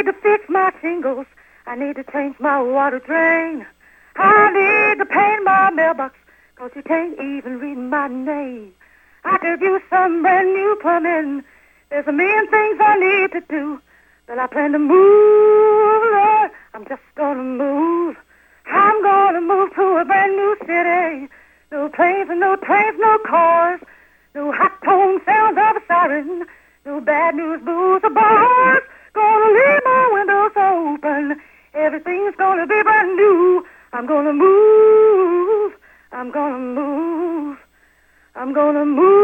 to fix my shingles. I need to change my water drain. I need to paint my mailbox, 'cause you can't even read my name. I could use some brand new plumbing. There's a million things I need to do, but I plan to move, Lord. I'm just gonna move. I'm gonna move to a brand new city. No planes and no trains, no cars. No hot tone sounds of a siren. No bad news, booze or bars. Gonna leave my windows open. Everything's gonna be brand new. I'm gonna move. I'm gonna move. I'm gonna move.